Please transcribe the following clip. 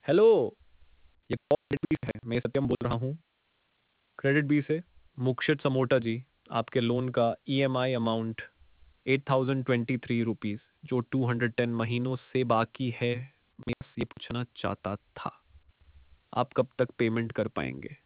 Hello, ये call credit B है। मैं सत्यम बोल रहा हूँ, क्रेडिट बी से। मुक्षित समोटा जी, आपके लोन का ईएमआई अमाउंट 8023 रुपीस जो 210 महीनों से बाकी है, मैं बस ये पूछना चाहता था, आप कब तक पेमेंट कर पाएंगे?